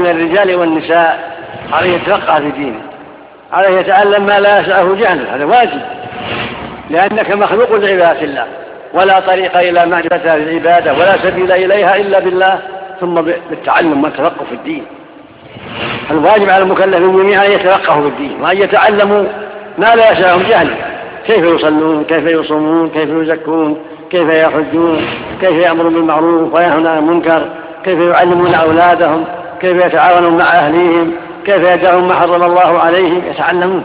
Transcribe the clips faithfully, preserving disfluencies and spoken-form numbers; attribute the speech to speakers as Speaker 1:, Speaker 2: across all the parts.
Speaker 1: من الرجال والنساء عليه يتفقه في دينه، عليه يتعلم ما لا يسعه جهله، هذا واجب، لأنك مخلوق لعبادة الله، ولا طريق إلى معرفة العبادة ولا سبيل إليها إلا بالله، ثم بالتعلم والتفقه في الدين. الواجب على المكلفين جميعا أن يتفقهوا في الدين وأن يتعلموا ما لا يسعهم جهله، كيف يصلون، كيف يصومون، كيف يزكون، كيف يحجون، كيف يأمرون بالمعروف وينهون عن المنكر، كيف يعلمون أولادهم، كيف يتعاونون مع أهليهم، كيف يدعون ما حرم الله عليهم، يتعلمون.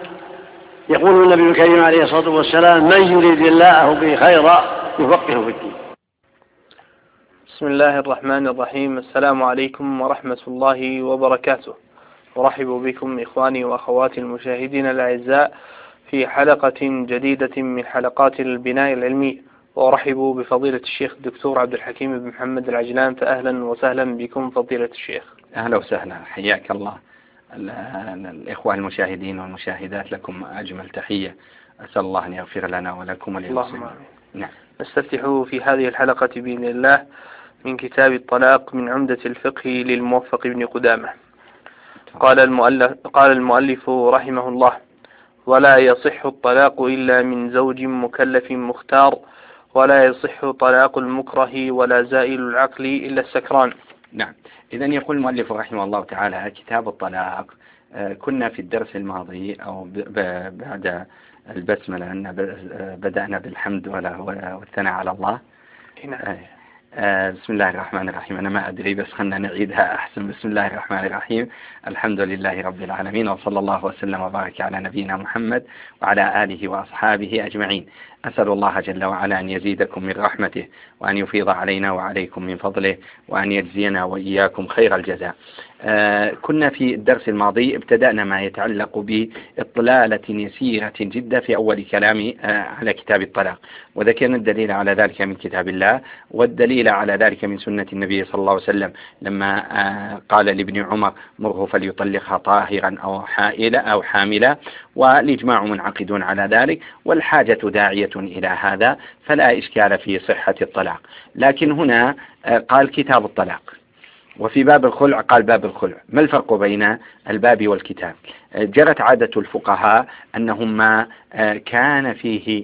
Speaker 1: يقول النبي الكريم عليه الصلاة والسلام: من يريد الله به خيرا يفقهه في الدين.
Speaker 2: بسم الله الرحمن الرحيم. السلام عليكم ورحمة الله وبركاته. أرحب بكم إخواني وأخواتي المشاهدين الأعزاء في حلقة جديدة من حلقات البناء العلمي، وأرحب بفضيلة الشيخ الدكتور عبد الحكيم بن محمد العجلان، فأهلا وسهلا بكم فضيلة الشيخ.
Speaker 3: أهلا وسهلا، حياك الله. الإخوة المشاهدين والمشاهدات لكم أجمل تحية، أسأل الله أن يغفر لنا ولكم وللمسلمين.
Speaker 2: نعم. نستفتح في هذه الحلقة بإذن الله من كتاب الطلاق من عمدة الفقه للموفق بن قدامة. قال المؤلف, قال المؤلف رحمه الله: ولا يصح الطلاق إلا من زوج مكلف مختار، ولا يصح طلاق المكره ولا زائل العقل إلا السكران.
Speaker 3: نعم. إذن يقول المؤلف رحمه الله تعالى: كتاب الطلاق. كنا في الدرس الماضي أو بعد البسملة أن بدأنا بالحمد والثناء على الله.
Speaker 2: نعم.
Speaker 3: بسم الله الرحمن الرحيم. أنا ما أدري بس خلنا نعيدها أحسن. بسم الله الرحمن الرحيم. الحمد لله رب العالمين، وصلى الله وسلم وبارك على نبينا محمد وعلى آله وأصحابه أجمعين. أسأل الله جل وعلا أن يزيدكم من رحمته، وأن يفيض علينا وعليكم من فضله، وأن يجزينا وإياكم خير الجزاء. آه كنا في الدرس الماضي ابتدأنا ما يتعلق بإطلالة يسيرة جدا في أول كلامي آه على كتاب الطلاق، وذكرنا الدليل على ذلك من كتاب الله، والدليل على ذلك من سنة النبي صلى الله عليه وسلم لما آه قال لابن عمر: مره فليطلقها طاهرا أو حائلا أو حاملا، والإجماع منعقد على ذلك، والحاجة داعية إلى هذا، فلا إشكال في صحة الطلاق. لكن هنا آه قال كتاب الطلاق، وفي باب الخلع قال باب الخلع. ما الفرق بين الباب والكتاب؟ جرت عادة الفقهاء أنهم ما كان فيه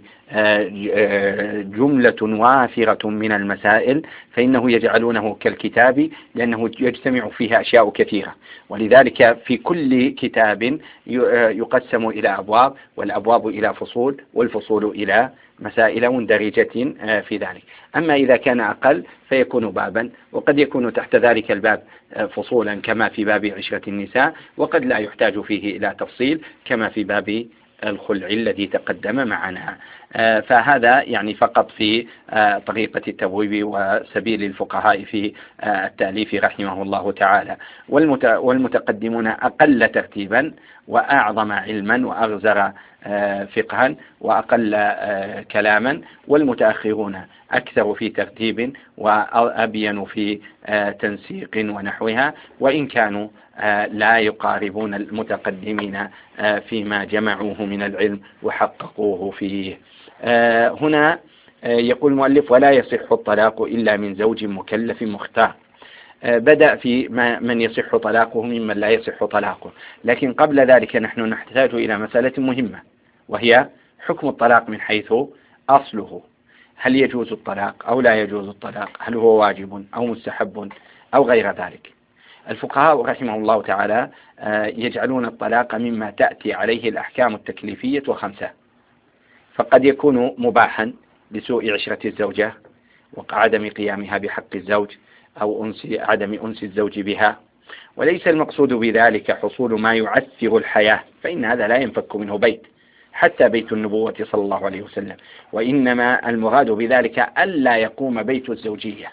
Speaker 3: جملة وافرة من المسائل فإنه يجعلونه كالكتاب، لأنه يجتمع فيها أشياء كثيرة، ولذلك في كل كتاب يقسم إلى أبواب، والأبواب إلى فصول، والفصول إلى مسائل مندرجة في ذلك. أما إذا كان أقل فيكون بابا، وقد يكون تحت ذلك الباب فصولا كما في باب عشرة النساء، وقد لا يحتاج فيه إلى تفصيل كما في باب الخلع الذي تقدم معنا. فهذا يعني فقط في طريقة التبويب وسبيل الفقهاء في التأليف رحمه الله تعالى. والمتقدمون أقل ترتيبا وأعظم علما وأغزر فقها وأقل كلاما، والمتأخرون أكثر في ترتيب وأبين في تنسيق ونحوها، وإن كانوا لا يقاربون المتقدمين فيما جمعوه من العلم وحققوه فيه. هنا يقول المؤلف: ولا يصح الطلاق إلا من زوج مكلف مختار. بدأ في من يصح طلاقه ممن لا يصح طلاقه، لكن قبل ذلك نحن نحتاج إلى مسألة مهمة، وهي حكم الطلاق من حيث أصله. هل يجوز الطلاق أو لا يجوز الطلاق؟ هل هو واجب أو مستحب أو غير ذلك؟ الفقهاء رحمهم الله تعالى يجعلون الطلاق مما تأتي عليه الأحكام التكليفية وخمسة، فقد يكون مباحا لسوء عشرة الزوجة وعدم قيامها بحق الزوج، أو أنس عدم أنس الزوج بها، وليس المقصود بذلك حصول ما يعثر الحياة، فإن هذا لا ينفك منه بيت، حتى بيت النبوة صلى الله عليه وسلم، وإنما المراد بذلك ألا يقوم بيت الزوجية،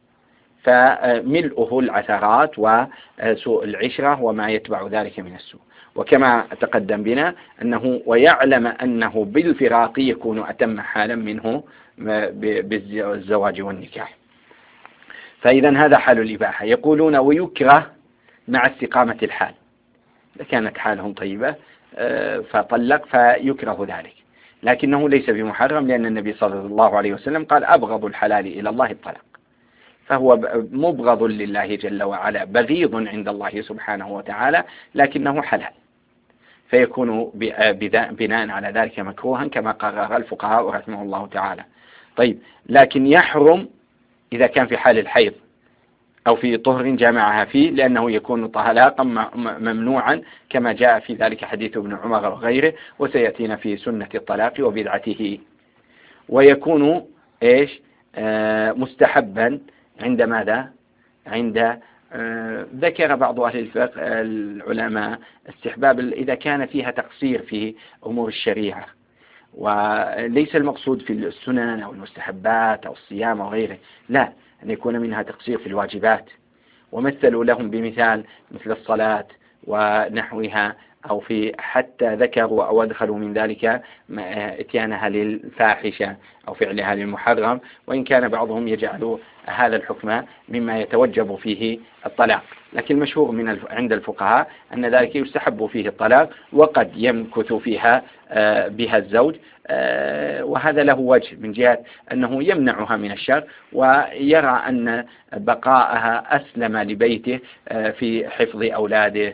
Speaker 3: فملؤه العثرات وسوء العشرة وما يتبع ذلك من السوء. وكما تقدم بنا أنه ويعلم أنه بالفراق يكون أتم حالا منه بالزواج والنكاح. فإذا هذا حال الإباحة. يقولون: ويكره مع استقامة الحال، إذا كانت حالهم طيبة فطلق فيكره ذلك، لكنه ليس بمحرم، لأن النبي صلى الله عليه وسلم قال: أبغض الحلال إلى الله الطلاق. فهو مبغض لله جل وعلا، بغيض عند الله سبحانه وتعالى، لكنه حلال، فيكون بناء على ذلك مكروها كما قرر الفقهاء رحمه الله تعالى. طيب، لكن يحرم إذا كان في حال الحيض أو في طهر جامعها فيه، لأنه يكون طلاقا ممنوعا كما جاء في ذلك حديث ابن عمر وغيره، وسيأتينا في سنة الطلاق وبدعته. ويكون إيش آه مستحبا عند ماذا؟ عند آه ذكر بعض أهل الفقه العلماء استحباب إذا كان فيها تقصير في أمور الشريعة، وليس المقصود في السنن أو المستحبات أو الصيام أو غيره، لا، أن يكون منها تقصير في الواجبات. ومثلوا لهم بمثال مثل الصلاة ونحوها، أو في حتى ذكروا أو أدخلوا من ذلك اتيانها للفاحشة أو فعلها للمحرم، وإن كان بعضهم يجعل هذا الحكم مما يتوجب فيه الطلاق، لكن المشهور من عند الفقهاء أن ذلك يستحب فيه الطلاق، وقد يمكث فيها بها الزوج، وهذا له وجه من جهة أنه يمنعها من الشر، ويرى أن بقاءها أسلم لبيته في حفظ أولاده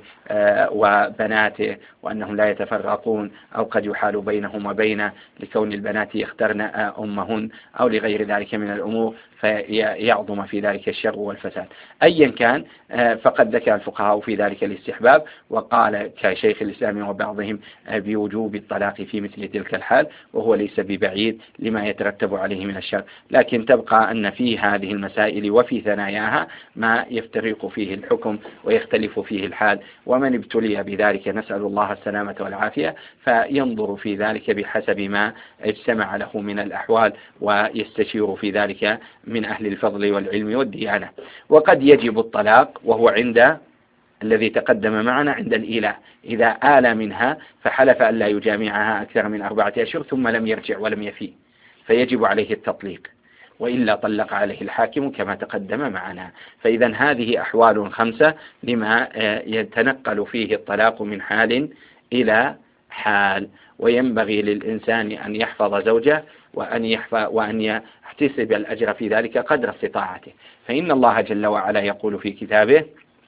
Speaker 3: وبناته، وأنهم لا يتفرقون، أو قد يحال بينهم وبين لكون البنات يخترن أمهن أو لغير ذلك من الأمور، فيعظم في ذلك الشر والفساد. أيا كان، فقد ذكر الفقهاء في ذلك الاستحباب، وقال كشيخ الإسلام وبعضهم بوجوب الطلاق في مثل تلك الحال، وهو ليس ببعيد لما يترتب عليه من الشر. لكن تبقى أن في هذه المسائل وفي ثناياها ما يفترق فيه الحكم ويختلف فيه الحال، ومن ابتلي بذلك نسأل الله السلامة والعافية، فينظر في ذلك بحسب ما اجتمع له من الأحوال، ويستشير في ذلك من أهل الفضل والعلم والديانة. وقد يجب الطلاق وهو عند الذي تقدم معنا عند الإيلاء، إذا آل منها فحلف أن لا يجامعها أكثر من أربعة أشهر ثم لم يرجع ولم يفي، فيجب عليه التطليق، وإلا طلق عليه الحاكم كما تقدم معنا. فإذا هذه أحوال خمسة لما يتنقل فيه الطلاق من حال إلى حال. وينبغي للإنسان أن يحفظ زوجه، وأن يحفظ وأن يحتسب الأجر في ذلك قدر استطاعته، فإن الله جل وعلا يقول في كتابه: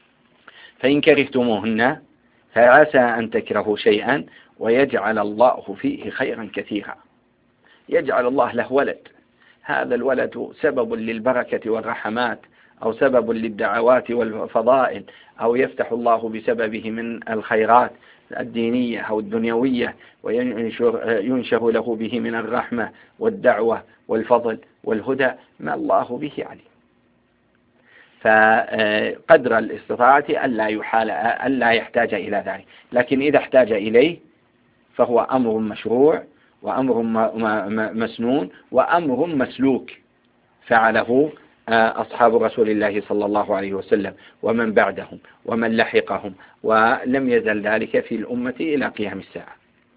Speaker 3: فإن كرهتموهن فعسى أن تكرهوا شيئا ويجعل الله فيه خيرا كثيرا. يجعل الله له ولد، هذا الولد سبب للبركة والرحمات، أو سبب للدعوات والفضائل، أو يفتح الله بسببه من الخيرات الدينية أو الدنيوية، وينشر له به من الرحمة والدعوة والفضل والهدى ما الله به عليه. فقدر الاستطاعة ألا يحال ألا يحتاج إلى ذلك، لكن إذا احتاج إليه فهو أمر مشروع، وأمر مسنون، وأمر مسلوك فعله أصحاب رسول الله صلى الله عليه وسلم ومن بعدهم ومن لحقهم، ولم يزل ذلك في الأمة إلى قيام الساعة.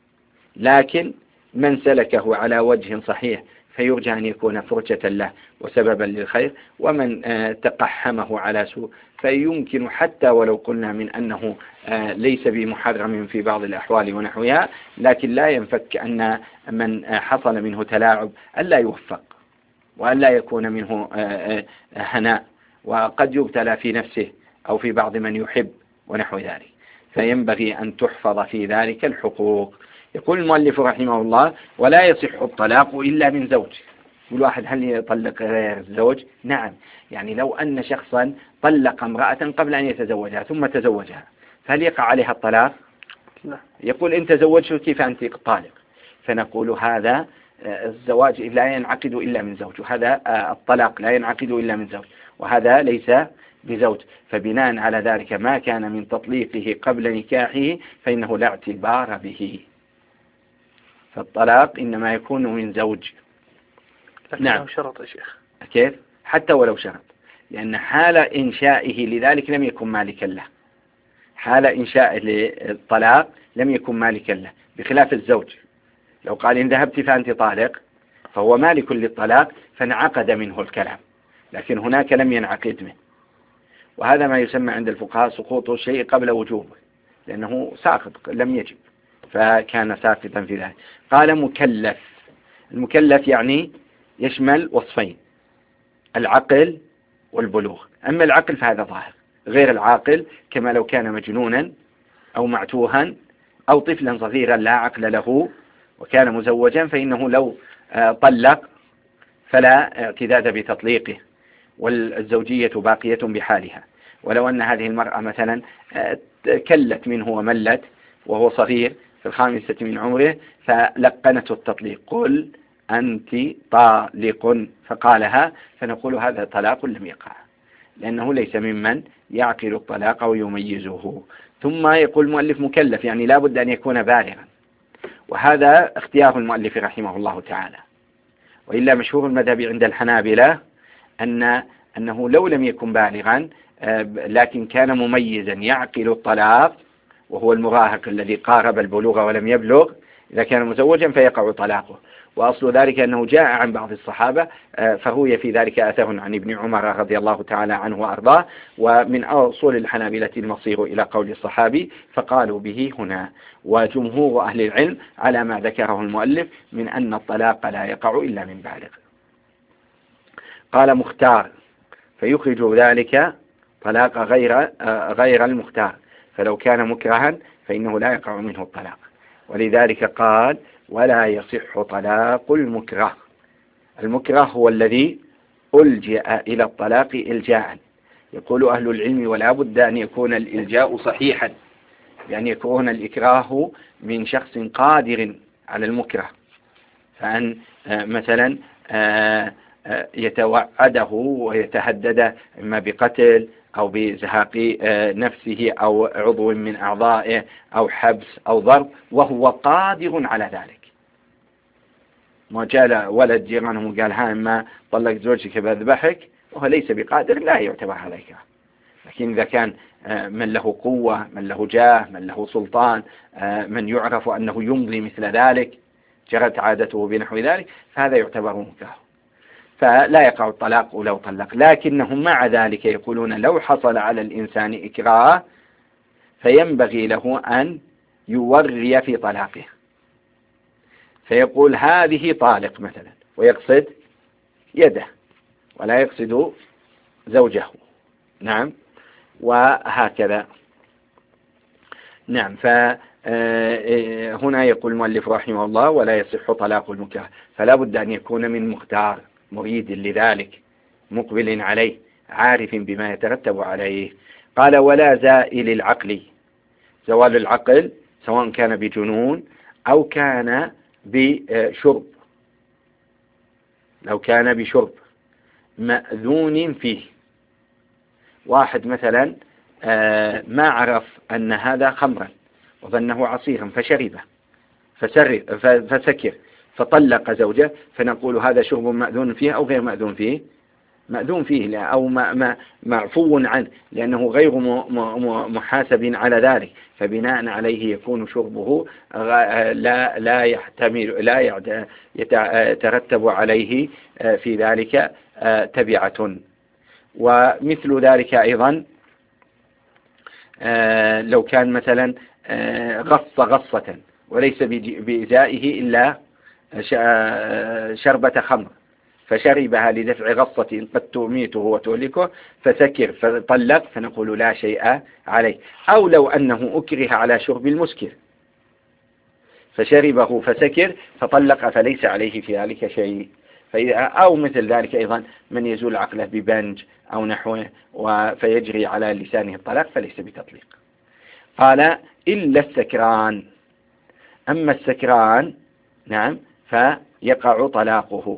Speaker 3: لكن من سلكه على وجه صحيح فيرجى أن يكون فرجة له وسببا للخير، ومن تقحمه على سوء فيمكن حتى ولو قلنا من أنه ليس بمحرم في بعض الأحوال ونحوها، لكن لا ينفك أن من حصل منه تلاعب ألا يوفق، وألا يكون منه هناء، وقد يبتلى في نفسه أو في بعض من يحب ونحو ذلك، فينبغي أن تحفظ في ذلك الحقوق. يقول المؤلف رحمه الله: ولا يصح الطلاق إلا من زوج. الواحد هل يطلق غير الزوج؟ نعم، يعني لو أن شخصا طلق امرأة قبل أن يتزوجها ثم تزوجها، فهل يقع عليها الطلاق؟ لا. يقول: إن تزوجت كيف أنت طالق؟ فنقول هذا الزواج لا ينعقد إلا من زوج، وهذا الطلاق لا ينعقد إلا من زوج، وهذا ليس بزوج. فبناء على ذلك ما كان من تطليقه قبل نكاحه فإنه لا اعتبار به، فالطلاق إنما يكون من زوج.
Speaker 2: نعم. لو شرط يا شيخ.
Speaker 3: كيف؟ حتى ولو شرط، لأن حال إنشائه لذلك لم يكن مالكا له. حال إنشائه للطلاق لم يكن مالكا له، بخلاف الزوج. لو قال: إن ذهبت فأنت طالق، فهو مالك للطلاق فانعقد منه الكلام، لكن هناك لم ينعقد منه. وهذا ما يسمى عند الفقهاء سقوط الشيء قبل وجوبه، لأنه ساقط لم يجب، فكان ساقطا في ذلك. قال: مكلف. المكلف يعني يشمل وصفين: العقل والبلوغ. أما العقل فهذا ظاهر، غير العاقل كما لو كان مجنونا أو معتوها أو طفلا صغيرا لا عقل له وكان مزوجا فإنه لو طلق فلا اعتداد بتطليقه والزوجية باقية بحالها. ولو أن هذه المرأة مثلا كلت منه وملت وهو صغير في الخامسة من عمره فلقنته التطليق، قل أنت طالق فقالها، فنقول هذا طلاق لم يقع لأنه ليس ممن يعقل الطلاق ويميزه. ثم يقول المؤلف مكلف، يعني لا بد أن يكون بالغا، وهذا اختيار المؤلف رحمه الله تعالى. وإلا مشهور المذهب عند الحنابلة أن أنه لو لم يكن بالغا لكن كان مميزا يعقل الطلاق وهو المراهق الذي قارب البلوغ ولم يبلغ، إذا كان مزوجا فيقع طلاقه. وأصل ذلك أنه جاء عن بعض الصحابة فروي في ذلك أثر عن ابن عمر رضي الله تعالى عنه وأرضاه، ومن أصول الحنابلة المصير إلى قول الصحابي فقالوا به هنا. وجمهور أهل العلم على ما ذكره المؤلف من أن الطلاق لا يقع إلا من بالغ. قال مختار، فيخرج ذلك طلاق غير غير المختار، فلو كان مكرها فإنه لا يقع منه الطلاق. ولذلك قال ولا يصح طلاق المكره. المكره هو الذي ألجأ إلى الطلاق إلجاء. يقول أهل العلم ولا بد أن يكون الإلجاء صحيحا، بأن يكون الإكراه من شخص قادر على المكره، فأن مثلا يتوعده ويتهدد إما بقتل أو بزهاق نفسه أو عضو من أعضائه أو حبس أو ضرب وهو قادر على ذلك. ما جاء ولد جيرانه وقال ها ما طلق زوجك بذبحك وهو ليس بقادر، لا يعتبر هذا إكراه. لكن إذا كان من له قوة، من له جاه، من له سلطان، من يعرف أنه يمضي مثل ذلك، جرت عادته بنحو ذلك، فهذا يعتبر مكره، فلا يقع الطلاق لو طلق. لكنهم مع ذلك يقولون لو حصل على الإنسان إكراه فينبغي له أن يوري في طلاقه، فيقول هذه طالق مثلا ويقصد يده ولا يقصد زوجه. نعم، وهكذا. نعم، فهنا يقول المؤلف رحمه الله ولا يصح طلاق المكره، فلا بد أن يكون من مختار مريد لذلك مقبل عليه عارف بما يترتب عليه. قال ولا زائل العقل، زوال العقل سواء كان بجنون أو كان بشرب، لو كان بشرب مأذون فيه. واحد مثلا ما عرف أن هذا خمرا وظنه عصيرا فشربه فسكر فطلق زوجه، فنقول هذا شرب مأذون فيه أو غير مأذون فيه؟ مأذون فيه أو معفو عنه، لأنه غير محاسب على ذلك، فبناء عليه يكون شربه لا لا يحتمل لا يترتب عليه في ذلك تبعة. ومثل ذلك أيضا لو كان مثلا غص غصة وليس بإزائه إلا شربة خمر فشربها لدفع غصة قد تميته وتهلكه فسكر فطلق، فنقول لا شيء عليه. أو لو أنه أكره على شرب المسكر فشربه فسكر فطلق فليس عليه في ذلك شيء. أو مثل ذلك أيضا من يزول عقله ببنج أو نحوه فيجري على لسانه الطلاق فليس بتطليق. قال إلا السكران، أما السكران نعم فيقع طلاقه.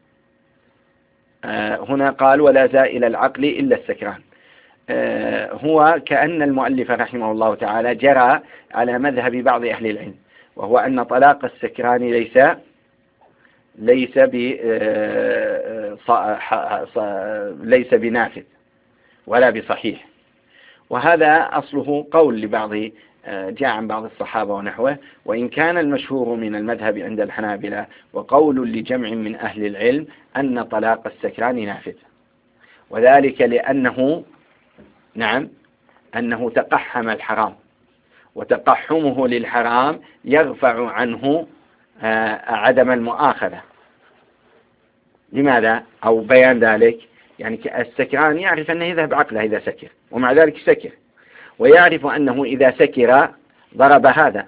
Speaker 3: آه هنا قال ولا زائل العقل إلا السكران. آه هو كأن المؤلف رحمه الله تعالى جرى على مذهب بعض أهل العلم، وهو أن طلاق السكران ليس ليس ب ليس بنافذ ولا بصحيح، وهذا أصله قول لبعض جاء عن بعض الصحابة ونحوه، وإن كان المشهور من المذهب عند الحنابلة وقول لجمع من أهل العلم أن طلاق السكران نافذ، وذلك لأنه نعم أنه تقحم الحرام، وتقحمه للحرام يرفع عنه عدم المؤاخذة. لماذا؟ أو بيان ذلك يعني السكران يعرف أنه يذهب عقله إذا سكر، ومع ذلك سكر، ويعرف أنه إذا سكر ضرب هذا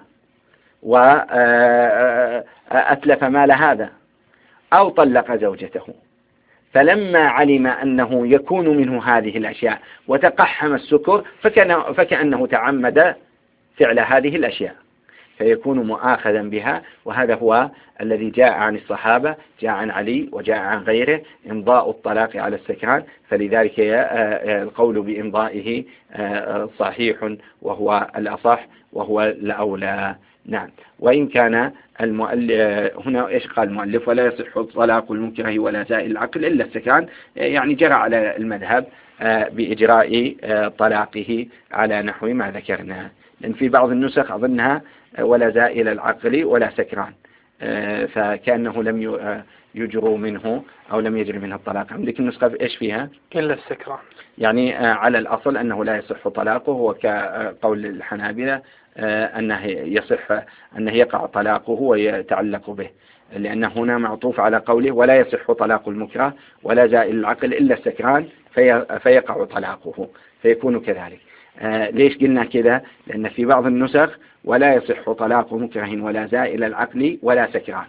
Speaker 3: وأتلف مال هذا أو طلق زوجته، فلما علم أنه يكون منه هذه الأشياء وتقحم السكر فكان فكأنه تعمد فعل هذه الأشياء، فيكون مؤاخذا بها. وهذا هو الذي جاء عن الصحابة، جاء عن علي وجاء عن غيره إمضاء الطلاق على السكران، فلذلك القول بإمضائه صحيح وهو الأصح وهو الأولى. نعم. وإن كان المؤلف هنا إيش قال المؤلف؟ ولا يصح طلاق المكره ولا زائل العقل إلا السكران، يعني جرى على المذهب بإجراء طلاقه على نحو ما ذكرنا، لأن في بعض النسخ أظنها ولا زائل العقل ولا سكران، فكأنه لم يجروا منه أو لم يجري منه الطلاق. عندك النسخة إيش فيها؟
Speaker 2: إلا السكران، يعني
Speaker 3: على الأصل أنه لا يصح طلاقه، وكقول الحنابلة أنه يصح أنه يقع طلاقه ويتعلق به، لأن هنا معطوف على قوله ولا يصح طلاق المكره ولا زائل العقل إلا السكران فيقع طلاقه، فيكون كذلك. آه ليش قلنا كذا؟ لأن في بعض النسخ ولا يصح طلاق مكره ولا زائل العقل ولا سكران،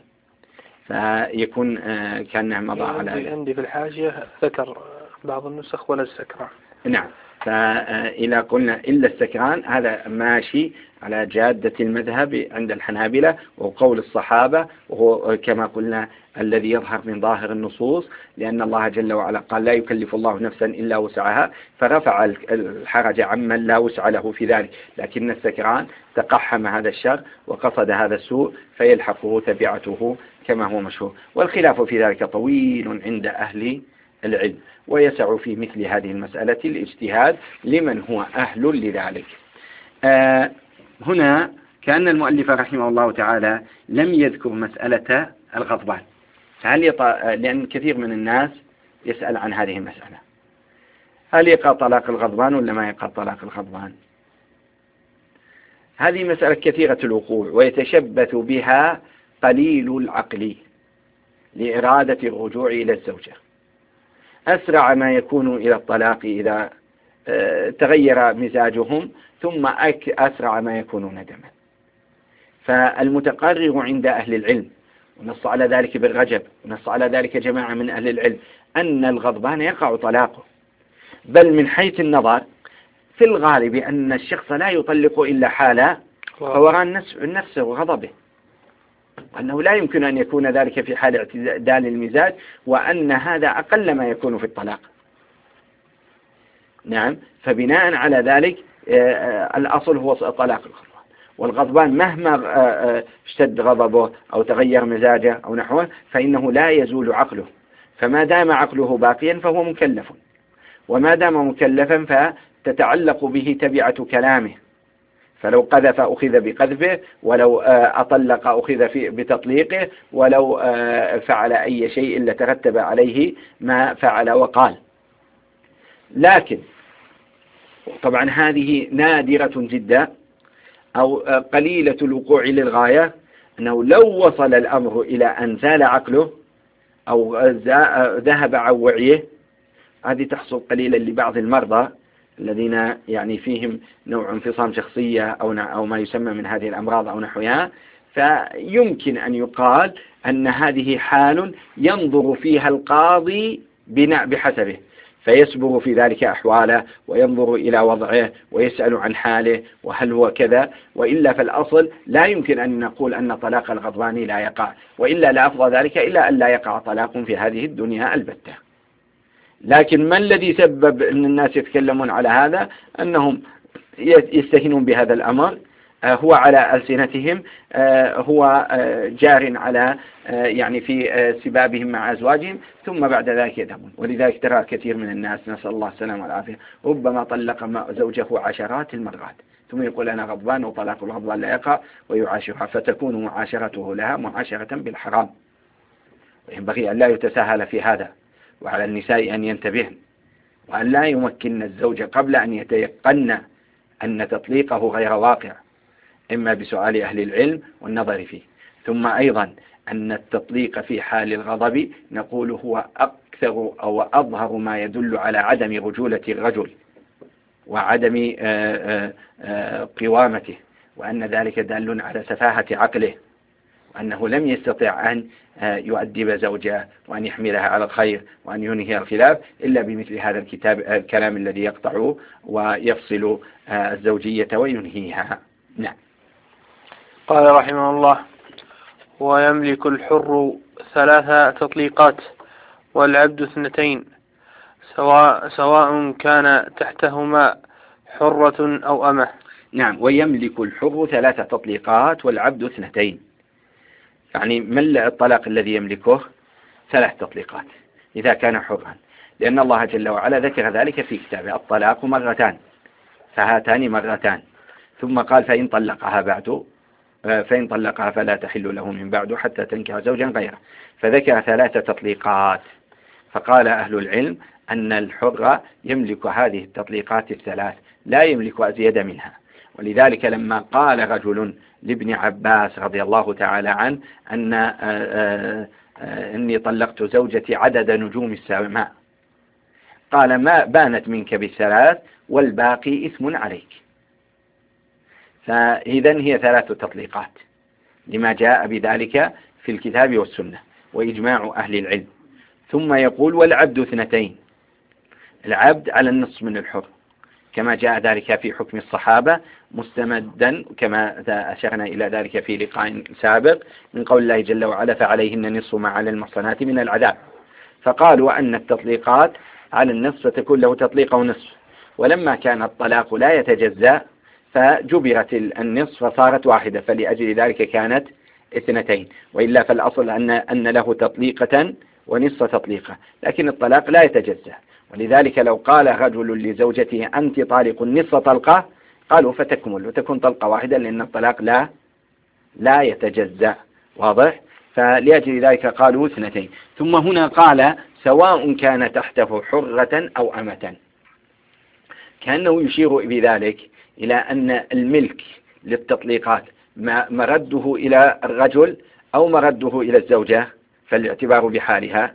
Speaker 3: فيكون آه كان مضى على
Speaker 2: عندي, عندي في الحاشية ذكر بعض النسخ ولا السكران.
Speaker 3: نعم. فإذا قلنا إلا السكران هذا ماشي على جادة المذهب عند الحنابلة وقول الصحابة، وهو كما قلنا الذي يظهر من ظاهر النصوص، لأن الله جل وعلا قال لا يكلف الله نفسا إلا وسعها، فرفع الحرج عمن لا وسع له في ذلك، لكن السكران تقحم هذا الشر وقصد هذا السوء فيلحقه تبعته كما هو مشهور. والخلاف في ذلك طويل عند أهل العلم، ويسع في مثل هذه المسألة الاجتهاد لمن هو أهل لذلك. آه هنا كأن المؤلف رحمه الله تعالى لم يذكر مسألة الغضبان، فهل يط... لأن كثير من الناس يسأل عن هذه المسألة، هل يقع طلاق الغضبان ولا ما يقع طلاق الغضبان؟ هذه مسألة كثيرة الوقوع، ويتشبث بها قليل العقل لإرادة الرجوع إلى الزوجة. أسرع ما يكون إلى الطلاق إذا تغير مزاجهم، ثم أسرع ما يكون ندما. فالمتقرر عند أهل العلم، ونص على ذلك بالرجب، ونص على ذلك جماعة من أهل العلم، أن الغضبان يقع طلاقه، بل من حيث النظر في الغالب أن الشخص لا يطلق إلا حال فوران نفسه وغضبه، وأنه لا يمكن أن يكون ذلك في حال اعتدال المزاج، وأن هذا أقل ما يكون في الطلاق. نعم. فبناء على ذلك الأصل هو طلاق الغضبان، والغضبان مهما اشتد غضبه أو تغير مزاجه أو نحوه فإنه لا يزول عقله، فما دام عقله باقيا فهو مكلف، وما دام مكلفا فتتعلق به تبعة كلامه، فلو قذف أخذ بقذفه، ولو أطلق أخذ بتطليقه، ولو فعل أي شيء إلا ترتب عليه ما فعل وقال. لكن طبعا هذه نادرة جدا أو قليلة الوقوع للغاية، أنه لو وصل الأمر إلى أن زال عقله أو ذهب عن وعيه، هذه تحصل قليلا لبعض المرضى الذين يعني فيهم نوع انفصام شخصية أو أو ما يسمى من هذه الأمراض أو نحوها، فيمكن أن يقال أن هذه حال ينظر فيها القاضي بناء بحسبه، فيسبر في ذلك أحواله وينظر إلى وضعه ويسأل عن حاله وهل هو كذا، وإلا فالأصل لا يمكن أن نقول أن طلاق الغضبان لا يقع، وإلا لا أفضل ذلك إلا أن لا يقع طلاق في هذه الدنيا البتة. لكن ما الذي سبب أن الناس يتكلمون على هذا؟ أنهم يستهينون بهذا الأمر، هو على ألسنتهم، هو جار على يعني في سبابهم مع أزواجهم، ثم بعد ذلك يذهبون. ولذلك ترى كثير من الناس نسأل الله السلامة والعافية ربما طلق زوجه عشرات المرات ثم يقول أنا غضبان وطلاق الغضبان لا يقع ويعاشرها، فتكون معاشرته لها معاشرة بالحرام. وينبغي أن لا يتساهل في هذا، وعلى النساء أن ينتبهن وأن لا يمكن الزوج قبل أن يتيقن أن تطليقه غير واقع، إما بسؤال أهل العلم والنظر فيه. ثم أيضا أن التطليق في حال الغضب نقول هو أكثر أو أظهر ما يدل على عدم رجولة الرجل وعدم قوامته، وأن ذلك دال على سفاهة عقله، وأنه لم يستطع أن يؤدب زوجه وأن يحملها على الخير وأن ينهي الخلاف إلا بمثل هذا الكتاب الكلام الذي يقطع ويفصل الزوجية وينهيها. نعم.
Speaker 2: قال رحمه الله: ويملك الحر ثلاث تطليقات والعبد اثنتين سواء, سواء كان تحتهما حرة أو أمة.
Speaker 3: نعم. ويملك الحر ثلاث تطليقات والعبد اثنتين، يعني من الطلاق الذي يملكه ثلاث تطليقات إذا كان حرا، لأن الله جل وعلا ذكر ذلك في كتابه: الطلاق مرتان فهاتان مرتان، ثم قال: فإن طلقها بعد فإن طلقها فلا تحل له من بعد حتى تنكح زوجا غيره، فذكر ثلاث تطليقات. فقال أهل العلم أن الحر يملك هذه التطليقات الثلاث، لا يملك أزيد منها. ولذلك لما قال رجل لابن عباس رضي الله تعالى عنه أن إني طلقت زوجتي عدد نجوم السماء، قال: ما بانت منك بالثلاث والباقي إثم عليك. فإذن هي ثلاث تطليقات لما جاء بذلك في الكتاب والسنة وإجماع أهل العلم. ثم يقول: والعبد اثنتين، العبد على النصف من الحر كما جاء ذلك في حكم الصحابة مستمدا كما أشرنا إلى ذلك في لقاء سابق من قول الله جل وعلا: فعليهن نصف ما على المحصنات من العذاب. فقالوا أن التطليقات على النصف فتكون له تطليق ونصف، ولما كان الطلاق لا يتجزأ فجبرت النصف فصارت واحدة، فلأجل ذلك كانت اثنتين، وإلا فالأصل أن أن له تطليقة ونصف تطليقة، لكن الطلاق لا يتجزأ. ولذلك لو قال رجل لزوجته: أنت طالق نصف طلقة، قالوا فتكمل وتكون طلقة واحدة، لأن الطلاق لا لا يتجزأ. واضح؟ فلأجل ذلك قالوا اثنتين. ثم هنا قال: سواء كان تحته حرة أو أمة، كأنه يشير بذلك إلى أن الملك للتطليقات مرده إلى الرجل أو مرده إلى الزوجة، فالاعتبار بحالها.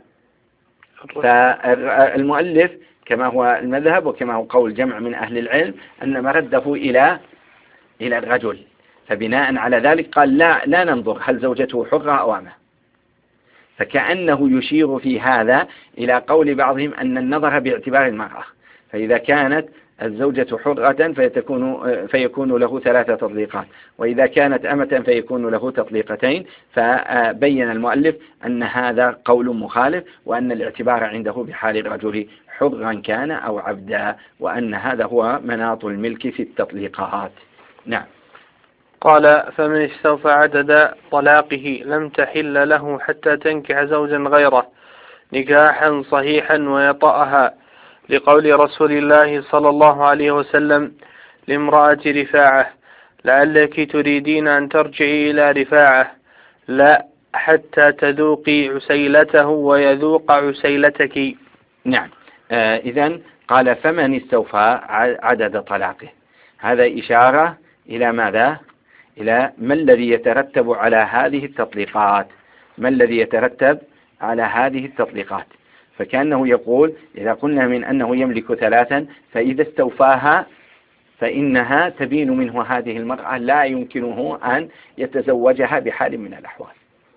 Speaker 3: فالمؤلف كما هو المذهب وكما هو قول جمع من أهل العلم أن مرده إلى إلى الرجل، فبناء على ذلك قال: لا لا ننظر هل زوجته حرة أو أمة. فكأنه يشير في هذا إلى قول بعضهم أن النظر باعتبار المرأة، فإذا كانت الزوجة حرة فيكون فيكون له ثلاثة تطليقات، وإذا كانت أمة فيكون له تطليقتين. فبين المؤلف أن هذا قول مخالف، وأن الاعتبار عنده بحال الرجل حرا كان أو عبدا، وأن هذا هو مناط الملك في التطليقات. نعم.
Speaker 2: قال: فمن استوفى عدد طلاقه لم تحل له حتى تنكح زوجا غيره نكاحا صحيحا ويطأها، لقول رسول الله صلى الله عليه وسلم لامرأة رفاعة: لعلك تريدين أن ترجعي إلى رفاعة، لا حتى تذوقي عسيلته ويذوق عسيلتك.
Speaker 3: نعم. آه إذن قال: فمن استوفى عدد طلاقه، هذا إشارة إلى ماذا؟ إلى ما الذي يترتب على هذه التطليقات، ما الذي يترتب على هذه التطليقات. فكأنه يقول: إذا قلنا من أنه يملك ثلاثا، فإذا استوفاها فإنها تبين منه هذه المرأة لا يمكنه أن يتزوجها بحال من الأحوال،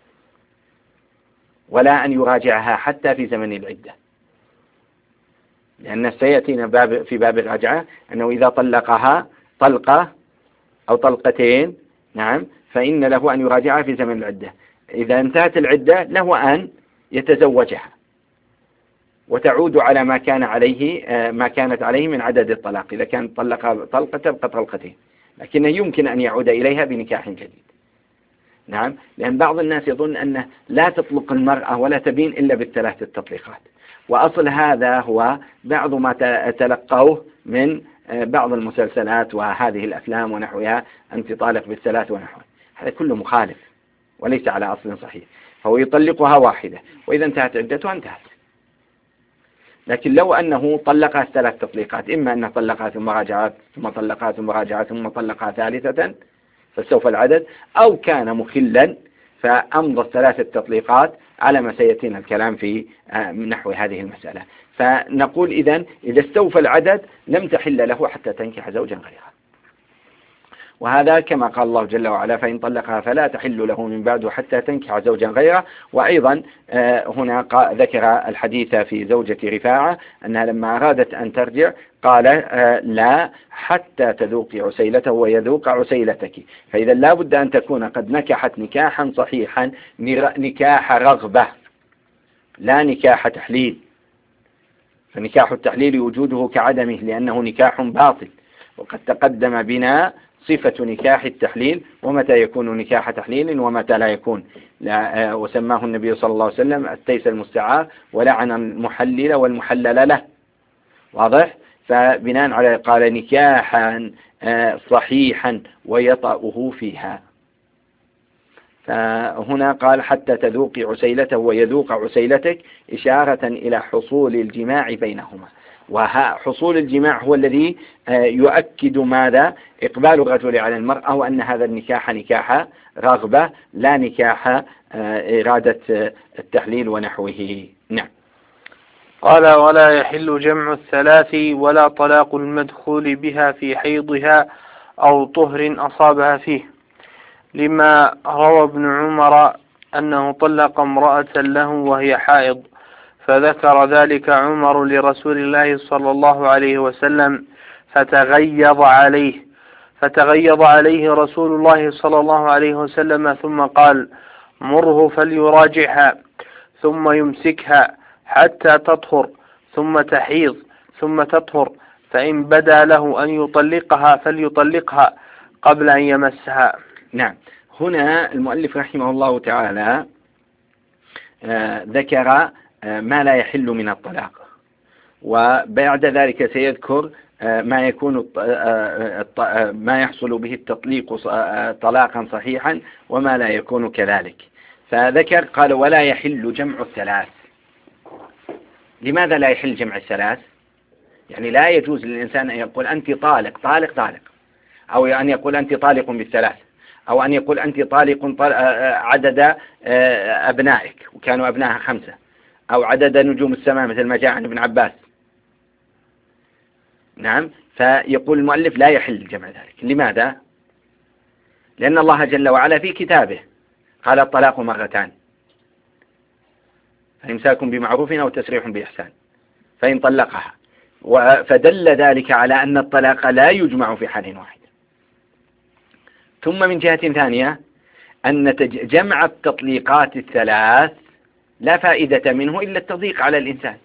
Speaker 3: ولا أن يراجعها حتى في زمن العدة، لأن سيأتينا باب في باب الرجعة أنه إذا طلقها طلقة أو طلقتين، نعم، فإن له أن يراجعها في زمن العدة. إذا انتهت العدة له أن يتزوجها وتعود على ما كان عليه ما كانت عليه من عدد الطلاق. إذا كان طلق طلقة تبقى طلقتين، لكنه يمكن أن يعود إليها بنكاح جديد. نعم، لأن بعض الناس يظن أنه لا تطلق المرأة ولا تبين إلا بالثلاث التطليقات، وأصل هذا هو بعض ما تلقوه من بعض المسلسلات وهذه الأفلام ونحوها، أن تطالق بالثلاث ونحوها. هذا كله مخالف وليس على أصل صحيح. فهو يطلقها واحدة، وإذا انتهت عدتها انتهت. لكن لو أنه طلقها ثلاث تطليقات، إما أنه طلقها ثم راجعت ثم طلقها ثم راجعت ثم طلقها ثالثة فاستوفى العدد، أو كان مخلا فأمضى الثلاثة تطليقات على ما سيأتينا الكلام في نحو هذه المسألة. فنقول إذن إذا استوفى العدد لم تحل له حتى تنكح زوجا غيرها، وهذا كما قال الله جل وعلا فإن طلقها فلا تحل له من بعد حتى تنكح زوجا غيره. وأيضا هنا ذكر الحديث في زوجة رفاعة أنها لما أرادت أن ترجع قال لا حتى تذوقي عسيلته ويذوق عسيلتك. فإذا لا بد أن تكون قد نكحت نكاحا صحيحا، نكاح رغبة لا نكاح تحليل، فنكاح التحليل وجوده كعدمه لأنه نكاح باطل. وقد تقدم بنا صفة نكاح التحليل ومتى يكون نكاح تحليل ومتى لا يكون، لا وسماه النبي صلى الله عليه وسلم التيس المستعار ولعن المحلل والمحلل له. واضح؟ فبناء على قال نكاحا صحيحا ويطأه فيها. فهنا قال حتى تذوقي عسيلته ويذوق عسيلتك إشارة إلى حصول الجماع بينهما. وحصول الجماع هو الذي يؤكد ماذا؟ إقبال الرجل على المرأة، وأن هذا النكاح نكاح رغبة لا نكاح إرادة التحليل ونحوه. نعم.
Speaker 2: قال ولا يحل جمع الثلاث ولا طلاق المدخول بها في حيضها أو طهر أصابها فيه، لما روى ابن عمر أنه طلق امرأة له وهي حائض، فذكر ذلك عمر لرسول الله صلى الله عليه وسلم فتغيظ عليه فتغيظ عليه رسول الله صلى الله عليه وسلم ثم قال مره فليراجعها ثم يمسكها حتى تطهر ثم تحيض ثم تطهر، فإن بدا له أن يطلقها فليطلقها قبل أن يمسها.
Speaker 3: نعم. هنا المؤلف رحمه الله تعالى آه ذكر آه ما لا يحل من الطلاق، وبعد ذلك سيذكر آه ما يكون آه آه ما يحصل به التطليق طلاقا صحيحا وما لا يكون كذلك. فذكر قال ولا يحل جمع الثلاث. لماذا لا يحل جمع الثلاث؟ يعني لا يجوز للإنسان أن يقول أنت طالق طالق طالق، أو أن يقول أنت طالق بالثلاث، أو أن يقول أنت طالق عدد أبنائك وكانوا أبنائها خمسة، أو عدد نجوم السماء مثل ما جاء عن ابن عباس. نعم. فيقول المؤلف لا يحل جمع ذلك. لماذا؟ لأن الله جل وعلا في كتابه قال الطلاق مرتان، فإمساك بمعروف أو تسريح بإحسان، فإن طلقها، فدل ذلك على أن الطلاق لا يجمع في حال واحد. ثم من جهة ثانية أن جمع التطليقات الثلاث لا فائدة منه إلا التضييق على الإنسان.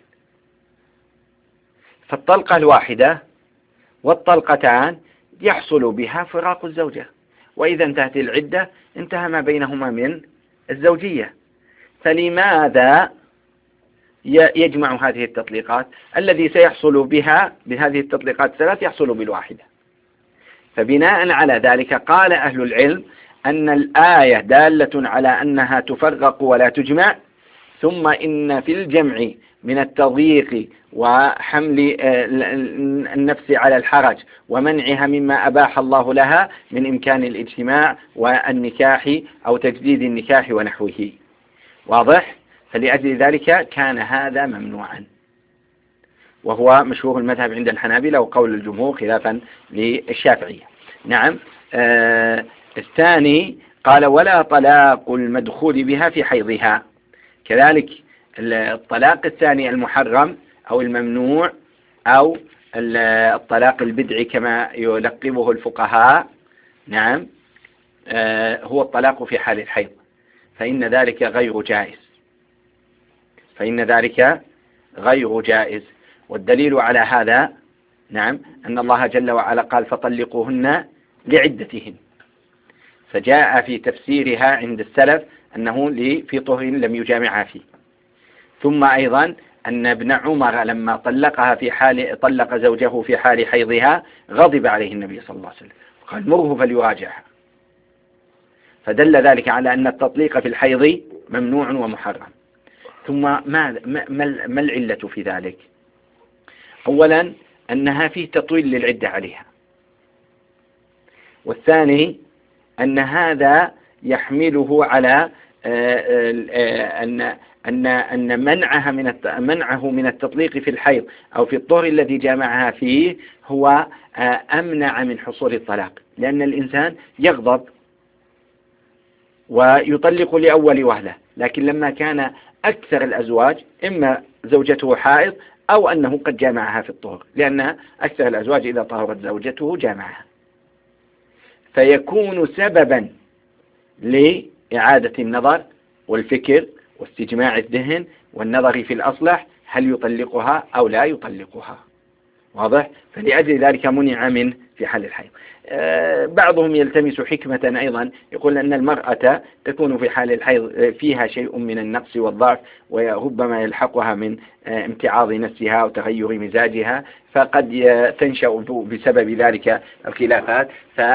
Speaker 3: فالطلقة الواحدة والطلقتان يحصل بها فراق الزوجة، وإذا انتهت العدة انتهى ما بينهما من الزوجية. فلماذا يجمع هذه التطليقات؟ الذي سيحصل بها بهذه التطليقات الثلاث يحصل بالواحدة. فبناء على ذلك قال أهل العلم أن الآية دالة على أنها تفرق ولا تجمع، ثم إن في الجمع من التضييق وحمل النفس على الحرج ومنعها مما أباح الله لها من إمكان الاجتماع والنكاح أو تجديد النكاح ونحوه. واضح؟ فلأجل ذلك كان هذا ممنوعا، وهو مشهور المذهب عند الحنابلة وقول الجمهور خلافا للشافعية. نعم. آه الثاني قال ولا طلاق المدخول بها في حيضها. كذلك الطلاق الثاني المحرم أو الممنوع أو الطلاق البدعي كما يلقبه الفقهاء، نعم، آه هو الطلاق في حال الحيض، فإن ذلك غير جائز، فإن ذلك غير جائز. والدليل على هذا نعم أن الله جل وعلا قال فطلقوهن لعدتهن، فجاء في تفسيرها عند السلف أنه في طهر لم يجامعها فيه. ثم أيضا أن ابن عمر لما طلقها في حال طلق زوجه في حال حيضها غضب عليه النبي صلى الله عليه وسلم قال مره فليراجعها، فدل ذلك على أن التطليق في الحيض ممنوع ومحرم. ثم ما, ما العلة في ذلك؟ أولا أنها فيه تطويل للعدة عليها، والثاني أن هذا يحمله على أن أن أن منعها من منعه من التطليق في الحيض أو في الطهر الذي جامعها فيه هو أمنع من حصول الطلاق، لأن الإنسان يغضب ويطلق لأول وهلة، لكن لما كان أكثر الأزواج إما زوجته حائض أو أنه قد جامعها في الطهر، لأن أكثر الأزواج إذا طهرت زوجته جامعها، فيكون سببا لإعادة النظر والفكر واستجماع الذهن والنظر في الأصلح هل يطلقها أو لا يطلقها. واضح؟ فلأجل ذلك منع منه في حال الحيض. أه بعضهم يلتمس حكمة أيضا، يقول أن المرأة تكون في حال الحيض فيها شيء من النقص والضعف وربما يلحقها من أه امتعاض نفسها وتغير مزاجها، فقد تنشأ بسبب ذلك الخلافات،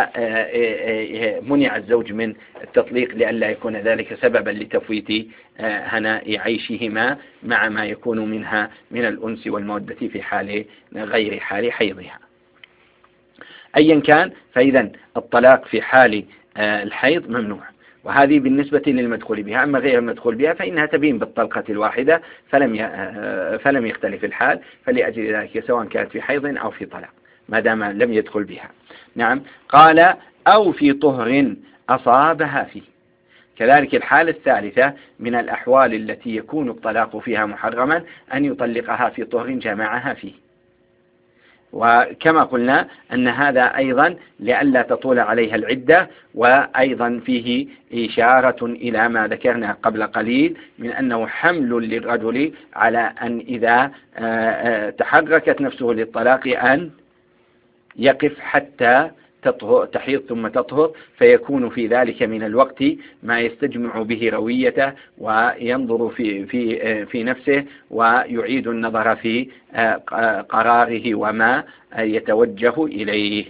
Speaker 3: فمنع الزوج من التطليق لئلا يكون ذلك سببا لتفويت هناء عيشهما مع ما يكون منها من الأنس والمودة في حال غير حال حيضها. أيا كان، فإذا الطلاق في حال الحيض ممنوع، وهذه بالنسبة للمدخول بها. أما غير المدخول بها فإنها تبين بالطلقة الواحدة، فلم فلم يختلف الحال، فلأجل ذلك سواء كانت في حيض أو في طلاق ما دام لم يدخل بها. نعم. قال أو في طهر أصابها فيه. كذلك الحالة الثالثة من الأحوال التي يكون الطلاق فيها محرما أن يطلقها في طهر جمعها فيه، وكما قلنا أن هذا أيضا لئلا تطول عليها العدة، وأيضا فيه إشارة إلى ما ذكرنا قبل قليل من أنه حمل للرجل على أن إذا تحركت نفسه للطلاق أن يقف حتى تحيض ثم تطهر، فيكون في ذلك من الوقت ما يستجمع به رويته وينظر في في في نفسه ويعيد النظر في قراره وما يتوجه إليه.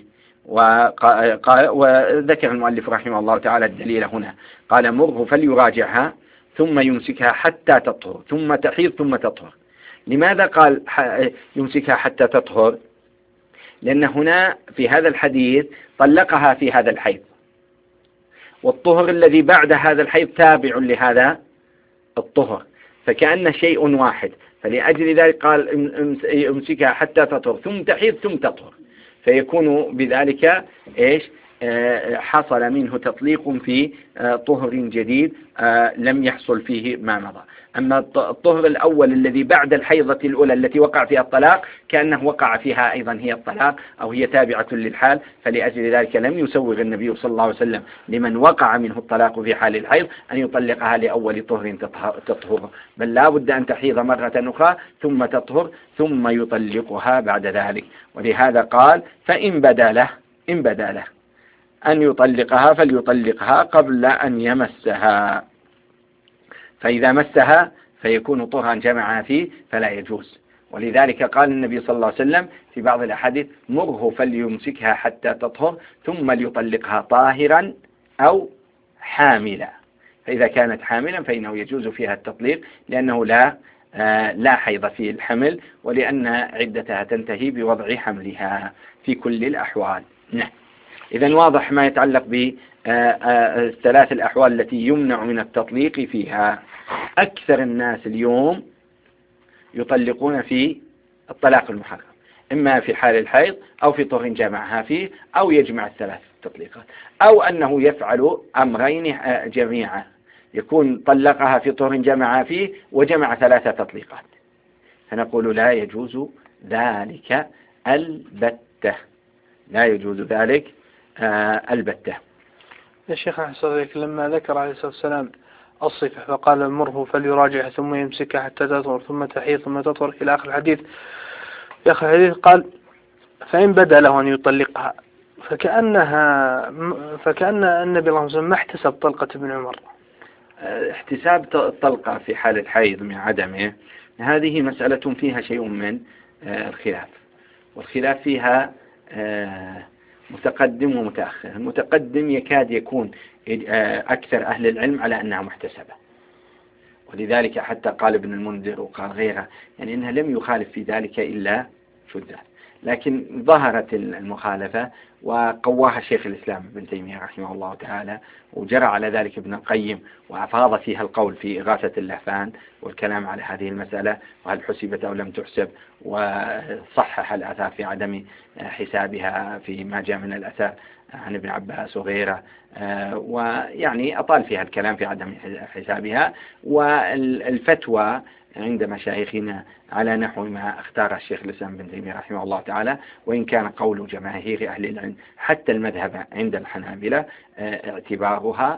Speaker 3: وذكر المؤلف رحمه الله تعالى الدليل هنا، قال مره فليراجعها ثم يمسكها حتى تطهر ثم تحيض ثم تطهر. لماذا قال يمسكها حتى تطهر؟ لأن هنا في هذا الحديث طلقها في هذا الحيض، والطهر الذي بعد هذا الحيض تابع لهذا الطهر، فكأن شيء واحد، فلأجل ذلك قال امسكها حتى تطهر ثم تحيض ثم تطهر، فيكون بذلك إيش؟ حصل منه تطليق في طهر جديد لم يحصل فيه ما مضى. أما الطهر الأول الذي بعد الحيضة الأولى التي وقع فيها الطلاق كأنه وقع فيها أيضا هي الطلاق أو هي تابعة للحال، فلأجل ذلك لم يسوغ النبي صلى الله عليه وسلم لمن وقع منه الطلاق في حال الحيض أن يطلقها لأول طهر تطهر، بل لا بد أن تحيض مرة أخرى ثم تطهر ثم يطلقها بعد ذلك. ولهذا قال فإن بدا له إن بدا له أن يطلقها فليطلقها قبل أن يمسها، فإذا مسها فيكون طهرا جمعها فيه فلا يجوز. ولذلك قال النبي صلى الله عليه وسلم في بعض الأحاديث مره فليمسكها حتى تطهر ثم ليطلقها طاهرا أو حاملا، فإذا كانت حاملا فإنه يجوز فيها التطليق لأنه لا آه لا حيض في الحمل، ولأن عدتها تنتهي بوضع حملها في كل الأحوال. نعم. إذن واضح ما يتعلق بالثلاث الأحوال التي يمنع من التطليق فيها. أكثر الناس اليوم يطلقون في الطلاق المحرم، إما في حال الحيض أو في طهر جمعها فيه أو يجمع الثلاث تطليقات، أو أنه يفعل أمرين جميعا، يكون طلقها في طهر جمعها فيه وجمع ثلاثة تطليقات، فنقول لا يجوز ذلك البتة، لا يجوز ذلك آه البتة.
Speaker 2: يا شيخ أحسن عليك، لما ذكر عليه الصلاة والسلام الصفة فقال مره فليراجع ثم يمسكها حتى تطهر ثم تحيض ثم تطهر إلى آخر الحديث، في آخر الحديث قال فإن بدا له أن يطلقها، فكأنها فكأن النبي الله عليه وسلم ما احتسب طلقة ابن عمر.
Speaker 3: احتساب الطلقة في حال الحيض من عدمه هذه مسألة فيها شيء من الخلاف، والخلاف فيها متقدم ومتأخر. المتقدم يكاد يكون أكثر أهل العلم على أنها محتسبة، ولذلك حتى قال ابن المنذر وقال غيره يعني أنها لم يخالف في ذلك إلا شذاذ، لكن ظهرت المخالفة وقواها شيخ الإسلام ابن تيمية رحمه الله تعالى، وجرى على ذلك ابن القيم وأفاض فيها القول في إغاثة اللهفان والكلام على هذه المسألة وهل حسبت أو لم تحسب، وصحح الآثار في عدم حسابها فيما جاء من الأثر عن ابن عباس وغيره، ويعني أطال فيها الكلام في عدم حسابها. والفتوى عند مشايخنا على نحو ما اختار الشيخ الإسلام بن تيمية رحمه الله تعالى، وإن كان قول جماهير أهل العلم حتى المذهب عند الحنابلة اعتبارها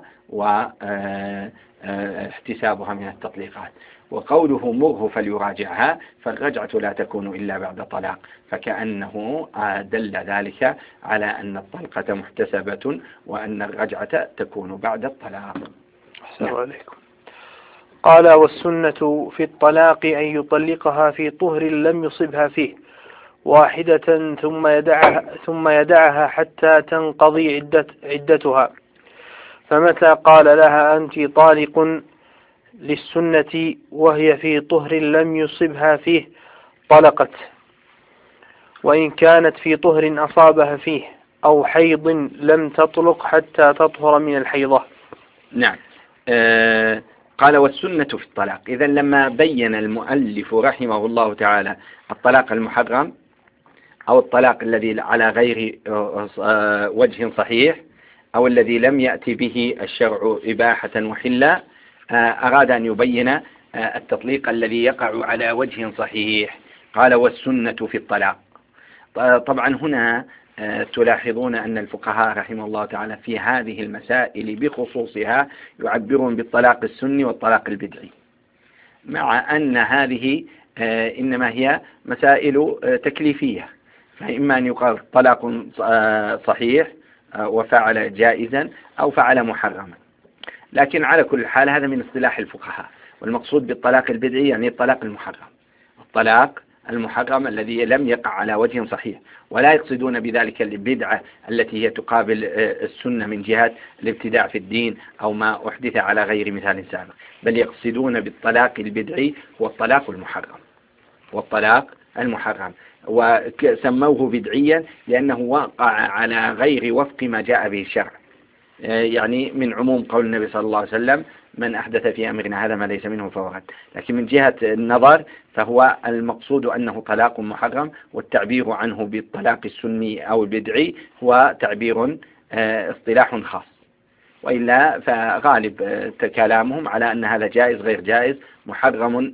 Speaker 3: واحتسابها من التطليقات. وقوله مره فليراجعها، فالرجعة لا تكون إلا بعد طلاق، فكأنه دل ذلك على أن الطلقة محتسبة وأن الرجعة تكون بعد الطلاق.
Speaker 2: أحسن عليكم. قال والسنة في الطلاق أن يطلقها في طهر لم يصبها فيه واحدة ثم يدعها, ثم يدعها حتى تنقضي عدة عدتها، فمتى قال لها أنت طالق للسنة وهي في طهر لم يصبها فيه طلقت، وإن كانت في طهر أصابها فيه أو حيض لم تطلق حتى تطهر من الحيضة.
Speaker 3: نعم. أه قال والسنة في الطلاق. إذا لما بين المؤلف رحمه الله تعالى الطلاق المحرم أو الطلاق الذي على غير وجه صحيح أو الذي لم يأتي به الشرع إباحة وحلا، أراد أن يبين التطليق الذي يقع على وجه صحيح. قال والسنة في الطلاق. طبعا هنا تلاحظون أن الفقهاء رحمه الله تعالى في هذه المسائل بخصوصها يعبرون بالطلاق السني والطلاق البدعي، مع أن هذه إنما هي مسائل تكليفية، فإما أن يقال طلاق صحيح وفعل جائزا أو فعل محرما. لكن على كل حال هذا من اصطلاح الفقهاء، والمقصود بالطلاق البدعي يعني الطلاق المحرم، الطلاق المحرم الذي لم يقع على وجه صحيح، ولا يقصدون بذلك البدعة التي هي تقابل السنة من جهة الابتداع في الدين أو ما أحدث على غير مثال سابق، بل يقصدون بالطلاق البدعي هو الطلاق المحرم، والطلاق المحرم وسموه بدعيا لأنه وقع على غير وفق ما جاء به الشرع، يعني من عموم قول النبي صلى الله عليه وسلم من أحدث في أمرنا هذا ما ليس منه فهو رد. لكن من جهة النظر فهو المقصود أنه طلاق محرم، والتعبير عنه بالطلاق السني أو البدعي هو تعبير اصطلاح خاص، وإلا فغالب كلامهم على أن هذا جائز غير جائز محرم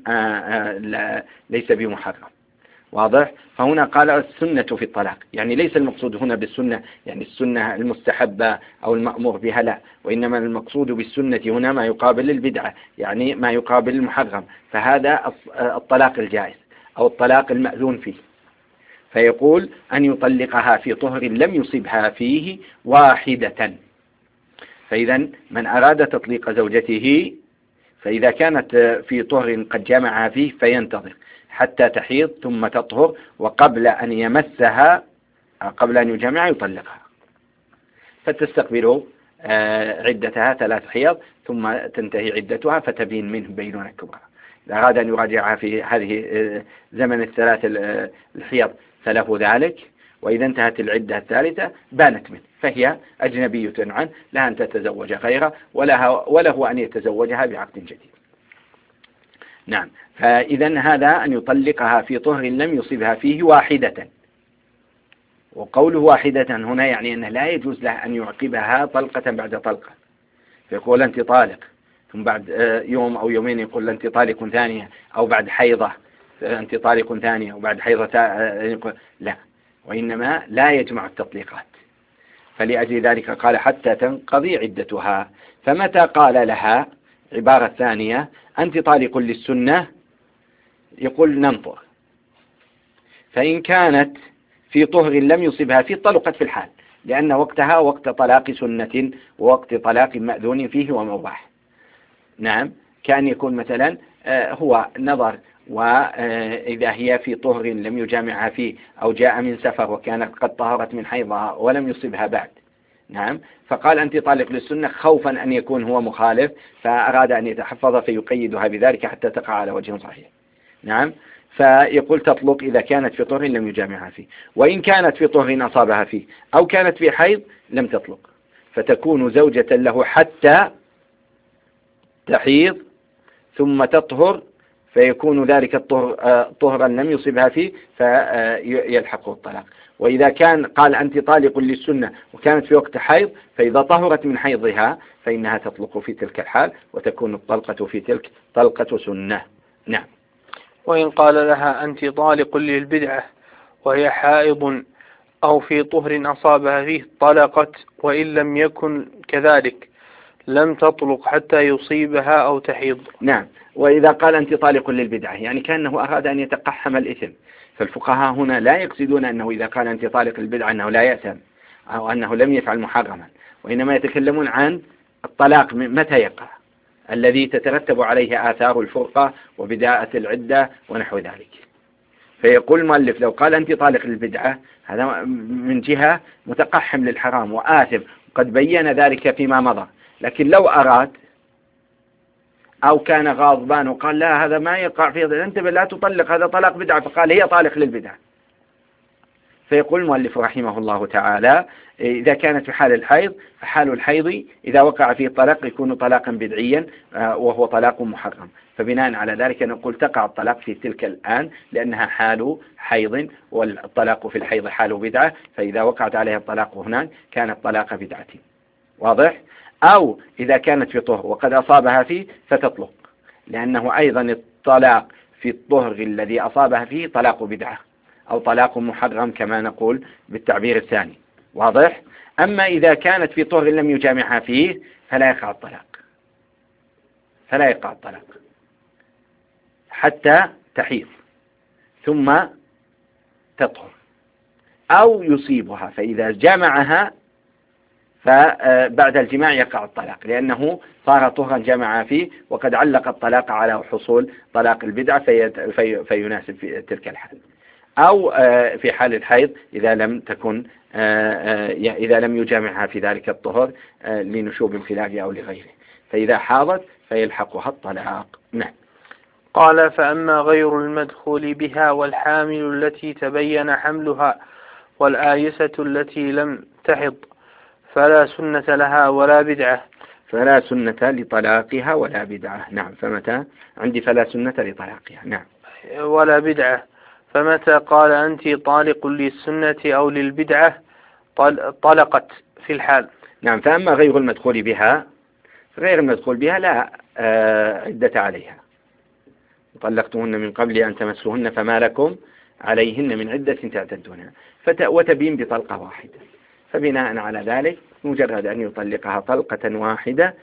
Speaker 3: ليس بمحرم. واضح؟ فهنا قال السنة في الطلاق، يعني ليس المقصود هنا بالسنة يعني السنة المستحبة أو المأمور بها، لا، وإنما المقصود بالسنة هنا ما يقابل البدعة، يعني ما يقابل المحرم، فهذا الطلاق الجائز أو الطلاق المأذون فيه. فيقول أن يطلقها في طهر لم يصبها فيه واحدة. فإذا من أراد تطليق زوجته فإذا كانت في طهر قد جامعها فيه فينتظر حتى تحيض ثم تطهر، وقبل أن يمسها قبل أن يجامع يطلقها، فتستقبل عدتها ثلاث حيض ثم تنتهي عدتها فتبين منه بينونة كبرى. إذا أراد أن يراجعها في هذه زمن الثلاث الحيض فله ذلك، وإذا انتهت العدة الثالثة بانت منه فهي أجنبية عنه، لها أن تتزوج غيره ولها وله أن يتزوجها بعقد جديد. نعم. فإذا هذا أن يطلقها في طهر لم يصبها فيه واحدة، وقوله واحدة هنا يعني أنه لا يجوز له أن يعقبها طلقة بعد طلقة، فيقول أنت طالق، ثم بعد يوم أو يومين يقول أنت طالق ثانية، أو بعد حيضة أنت طالق ثانية، وبعد حيضة لا، وإنما لا يجمع التطليقات. فلأجل ذلك قال حتى تنقضي عدتها. فمتى قال لها عبارة ثانية أنت طالق للسنة يقول ننظر، فإن كانت في طهر لم يصبها فيه طلقت في الحال، لأن وقتها وقت طلاق سنة ووقت طلاق مأذون فيه ومباح. نعم، كان يكون مثلا هو نظر، وإذا هي في طهر لم يجامعها فيه أو جاء من سفر وكانت قد طهرت من حيضها ولم يصبها بعد، نعم، فقال أنت طالق للسنة خوفا أن يكون هو مخالف، فأراد أن يتحفظ فيقيدها بذلك حتى تقع على وجه صحيح. نعم، فيقول تطلق إذا كانت في طهر لم يجامعها فيه، وإن كانت في طهر أصابها فيه أو كانت في حيض لم تطلق، فتكون زوجة له حتى تحيض ثم تطهر، فيكون ذلك الطهر طهرا لم يصبها فيه فيلحقه الطلاق. وإذا كان قال أنت طالق للسنة وكانت في وقت حيض، فإذا طهرت من حيضها فإنها تطلق في تلك الحال، وتكون الطلقة في تلك طلقة سنة. نعم.
Speaker 2: وإن قال لها أنت طالق للبدعة وهي حائض أو في طهر أصابها فيه طلقت، وإن لم يكن كذلك لم تطلق حتى يصيبها أو تحيض.
Speaker 3: نعم. وإذا قال أنت طالق للبدعة يعني كأنه أراد أن يتقحم الإثم، فالفقهاء هنا لا يقصدون أنه إذا قال أنت طالق للبدعة أنه لا يأثم أو أنه لم يفعل محرما، وإنما يتكلمون عن الطلاق متى يقع الذي تترتب عليه آثار الفرقة وبداءة العدة ونحو ذلك. فيقول المؤلف لو قال أنت طالق للبدعة هذا من جهة متقحم للحرام وآثم، قد بين ذلك فيما مضى. لكن لو أراد أو كان غاضبان وقال لا هذا ما يقع فيه، انتبه لا تطلق هذا طلاق بدعة، فقال هي طالق للبدعة، فيقول المؤلف رحمه الله تعالى إذا كانت في حال الحيض فحال الحيض إذا وقع فيه الطلاق يكون طلاقا بدعيا وهو طلاق محرم، فبناء على ذلك نقول تقع الطلاق في تلك الآن لأنها حال حيض، والطلاق في الحيض حال بدعة، فإذا وقعت عليها الطلاق هناك كانت طلاق بدعة. واضح؟ أو إذا كانت في طهر وقد أصابها فيه فتطلق، لأنه أيضا الطلاق في الطهر الذي أصابها فيه طلاق بدعة أو طلاق محرم كما نقول بالتعبير الثاني. واضح؟ أما إذا كانت في طهر لم يجامعها فيه فلا يقع الطلاق، فلا يقع الطلاق حتى تحيض ثم تطهر أو يصيبها، فإذا جامعها فبعد الجماع يقع الطلاق، لأنه صار طهرا جمع فيه وقد علق الطلاق على حصول طلاق البدعة في في فيناسب في تلك الحال. أو في حال الحيض إذا لم تكن إذا لم يجامعها في ذلك الطهر لنشوب انفلاق أو لغيره، فإذا حاضت فيلحقها الطلاق. نعم.
Speaker 2: قال فأما غير المدخول بها والحامل التي تبين حملها والآيسة التي لم تحض فلا سنة لها ولا بدعة.
Speaker 3: فلا سنة لطلاقها ولا بدعة. نعم. فمتى عندي فلا سنة لطلاقها. نعم.
Speaker 2: ولا بدعة. فمتى قال أنت طالق للسنة أو للبدعة طلقت في الحال.
Speaker 3: نعم. فأما غير المدخول بها، غير المدخول بها لا عدة عليها، طلقتهن من قبل أن تمسوهن فما لكم عليهن من عدة تعتدونها، وتبين بطلقة واحدة، فبناء على ذلك مجرد أن يطلقها طلقة واحدة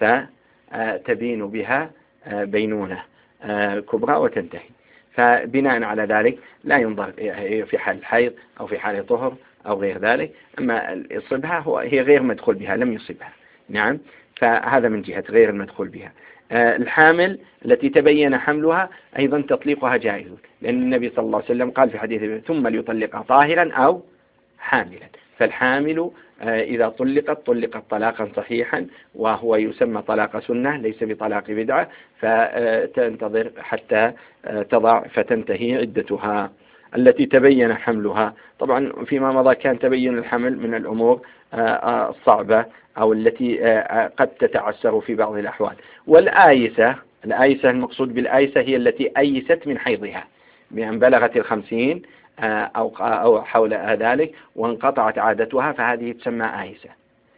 Speaker 3: فتبين بها بينونة كبرى وتنتهي، فبناء على ذلك لا ينظر في حال الحيض أو في حال طهر أو غير ذلك. أما يصبها هو هي غير مدخول بها، لم يصبها. نعم. فهذا من جهة غير المدخول بها. الحامل التي تبين حملها أيضا تطليقها جائز، لأن النبي صلى الله عليه وسلم قال في حديث ثم ليطلقها طاهرا أو حاملا، فالحامل إذا طلقت طلقت طلاقا صحيحا وهو يسمى طلاق سنة ليس بطلاق بدعة، فتنتظر حتى تضع فتنتهي عدتها. التي تبين حملها طبعا فيما مضى كان تبين الحمل من الأمور الصعبة أو التي قد تتعسر في بعض الأحوال. والآيسة، الآيسة المقصود بالآيسة هي التي أيست من حيضها بأن بلغت الخمسين أو أو حول ذلك وانقطعت عادتها، فهذه تسمى آيسة.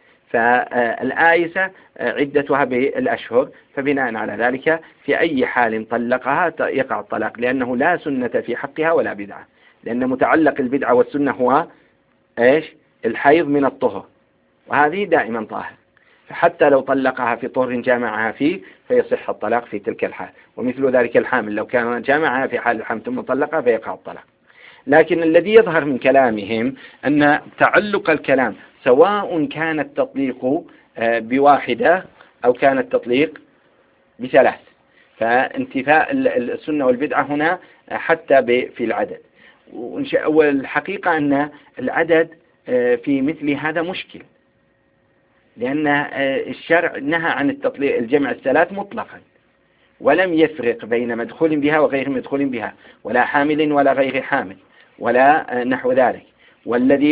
Speaker 3: فالآيسة عدتها بالأشهر، فبناء على ذلك في أي حال طلقها يقع الطلاق، لأنه لا سنة في حقها ولا بدعة، لأن متعلق البدعة والسنة هو إيش؟ الحيض من الطهر، وهذه دائما طاهر، فحتى لو طلقها في طهر جامعها فيه فيصح الطلاق في تلك الحال. ومثل ذلك الحامل لو كان جامعها في حال الحمل ثم طلقها فيقع الطلاق. لكن الذي يظهر من كلامهم أن تعلق الكلام سواء كان التطليق بواحدة أو كان التطليق بثلاث، فانتفاء السنة والبدعة هنا حتى في العدد. والحقيقة أن العدد في مثل هذا مشكل، لأن الشرع نهى عن التطليق الجمع الثلاث مطلقا، ولم يفرق بين مدخول بها وغير مدخول بها، ولا حامل ولا غير حامل ولا نحو ذلك. والذي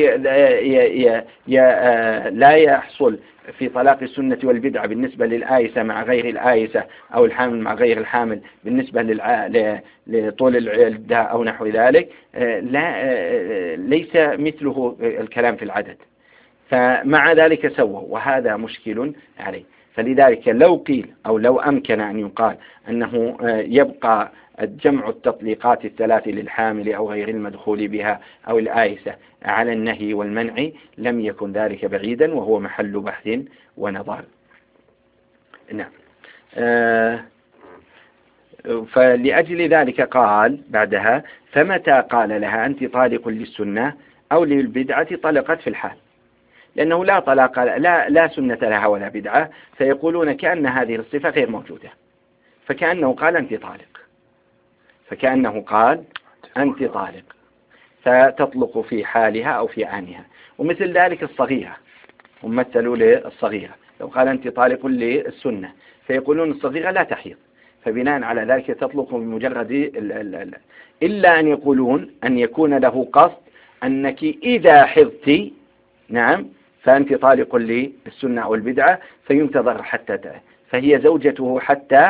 Speaker 3: لا يحصل في طلاق السنة والبدعة بالنسبة للآيسة مع غير الآيسة أو الحامل مع غير الحامل بالنسبة لطول العدة أو نحو ذلك، لا ليس مثله الكلام في العدد، فمع ذلك سووا، وهذا مشكل عليه. فلذلك لو قيل أو لو أمكن أن يقال أنه يبقى جمع التطليقات الثلاث للحامل أو غير المدخول بها أو الآيسة على النهي والمنع لم يكن ذلك بعيدا، وهو محل بحث ونظر. نعم. آه فلأجل ذلك قال بعدها: فمتى قال لها أنت طالق للسنة أو للبدعة طلقت في الحال، لأنه لا طلاق لا لا سنة لها ولا بدعة، فيقولون كأن هذه الصفة غير موجودة، فكأنه قال أنت طالق، فكأنه قال أنت طالق، فتطلق في حالها أو في عانها. ومثل ذلك الصغيرة، هم مثلوا للصغيرة لو قال أنت طالق للسنة فيقولون الصغيرة لا تحيض، فبناء على ذلك تطلق بمجرد ال ال ال إلا أن يقولون أن يكون له قصد أنك إذا حضت نعم فأنت طالق للسنة أو البدعة، فينتظر حتى فهي زوجته حتى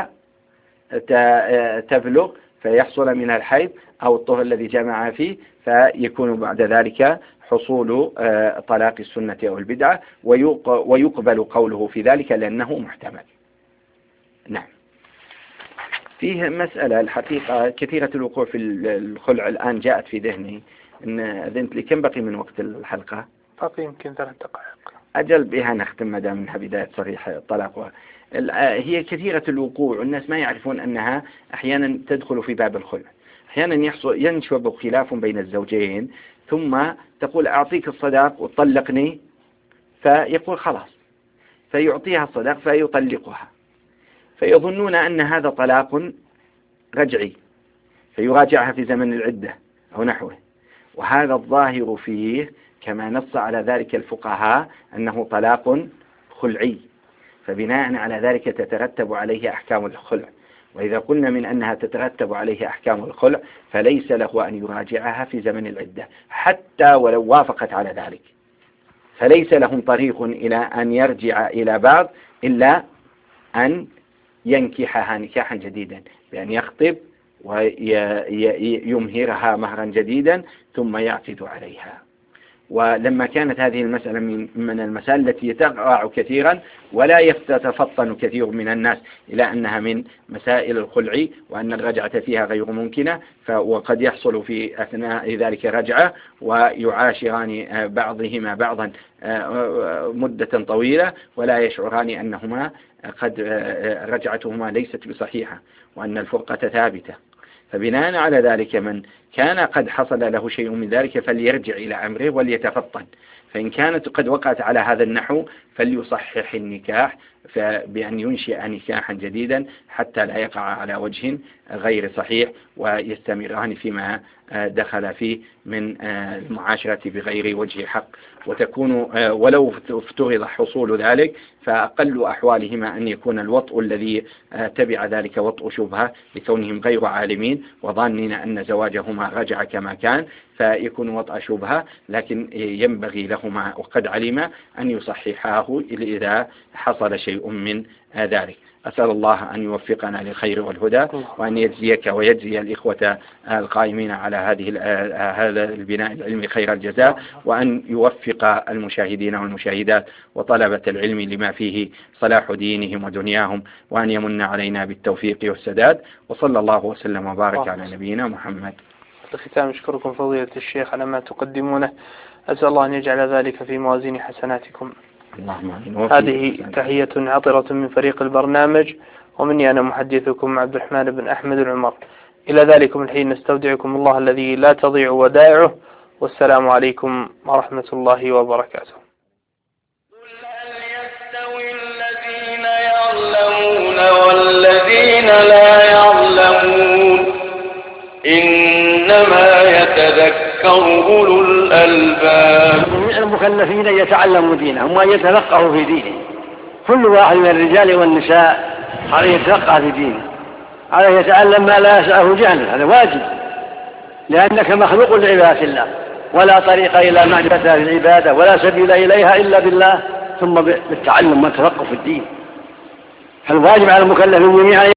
Speaker 3: تبلغ فيحصل منها الحيض أو الطهر الذي جمع فيه، فيكون بعد ذلك حصول طلاق السنة أو البدعة، ويقبل قوله في ذلك لأنه محتمل. نعم. فيه مسألة الحقيقة كثيرة الوقوع في الخلع الآن جاءت في ذهني، إن أذنت لي كم بقي من وقت الحلقة؟
Speaker 2: باقي يمكن ثلاث دقائق.
Speaker 3: أجل بها نختم ما دام منها بداية صريح الطلاق. هي كثيرة الوقوع، الناس ما يعرفون أنها أحيانا تدخل في باب الخلع. أحيانا يحصل ينشب خلاف بين الزوجين ثم تقول أعطيك الصداق وطلقني، فيقول خلاص، فيعطيها الصداق فيطلقها، فيظنون أن هذا طلاق رجعي، فيراجعها في زمن العدة أو نحوه، وهذا الظاهر فيه كما نص على ذلك الفقهاء أنه طلاق خلعي، فبناء على ذلك تترتب عليه أحكام الخلع. وإذا قلنا من أنها تترتب عليه أحكام الخلع فليس له أن يراجعها في زمن العدة حتى ولو وافقت على ذلك، فليس لهم طريق إلى أن يرجع إلى بعض إلا أن ينكحها نكاحا جديدا، بأن يخطب ويمهرها مهرا جديدا ثم يعقد عليها. ولما كانت هذه المسألة من المسائل التي تقع كثيرا ولا يتفطن كثير من الناس إلى أنها من مسائل الخلع وأن الرجعة فيها غير ممكنة، وقد يحصل في أثناء ذلك رجعة ويعاشران بعضهما بعضا مدة طويلة ولا يشعران أنهما قد رجعتهما ليست بصحيحة وأن الفرقة ثابتة. فبناء على ذلك من كان قد حصل له شيء من ذلك فليرجع إلى أمره وليتفطن، فإن كانت قد وقعت على هذا النحو فليصحح النكاح بأن ينشئ نكاحا جديدا حتى لا يقع على وجه غير صحيح ويستمران فيما دخل فيه من المعاشرة بغير وجه حق، وتكون ولو افترض حصول ذلك فأقل أحوالهما أن يكون الوطء الذي تبع ذلك وطء شبهة لكونهم غير عالمين وظانين أن زواجهما رجع كما كان، فيكون وطء شبهة، لكن ينبغي لهما وقد علم أن يصححاه إذا حصل شيء من ذلك. أسأل الله أن يوفقنا للخير والهدى، وأن يجزيك ويجزي الإخوة القائمين على هذه هذا البناء العلمي خير الجزاء، وأن يوفق المشاهدين والمشاهدات وطلبة العلم لما فيه صلاح دينهم ودنياهم، وأن يمن علينا بالتوفيق والسداد. وصلى الله وسلم وبارك على نبينا محمد.
Speaker 2: في الختام أشكركم فضيلة الشيخ على ما تقدمونه، أسأل الله أن يجعل ذلك في موازين حسناتكم. هذه تحية عطرة من فريق البرنامج، ومني أنا محدثكم عبد الرحمن بن أحمد العمر. إلى ذلكم الحين نستودعكم الله الذي لا تضيع ودائعه، والسلام عليكم ورحمة الله وبركاته.
Speaker 4: قل هل يستوي الذين يعلمون والذين لا يعلمون، إنما يتذكر أولو الألباب.
Speaker 1: المكلفين يتعلموا دينهم ويتفقهوا في دينه، كل واحد من الرجال والنساء عليه يتفقه في دينه، عليه يتعلم ما لا يسعه جهله، هذا واجب، لأنك مخلوق لعبادة الله، ولا طريق إلى معرفة العبادة ولا سبيل إليها إلا بالله ثم بالتعلم والتفقه في الدين. فالواجب على المكلفين جميعا